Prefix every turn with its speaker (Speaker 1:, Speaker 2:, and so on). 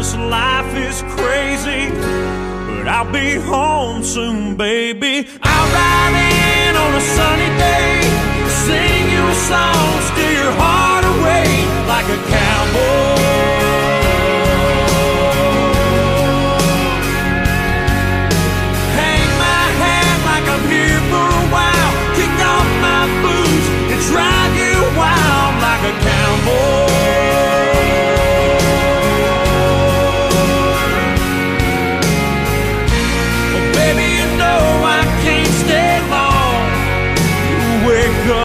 Speaker 1: this life is crazy, but I'll be home soon, baby. I'll ride in on a sunny day,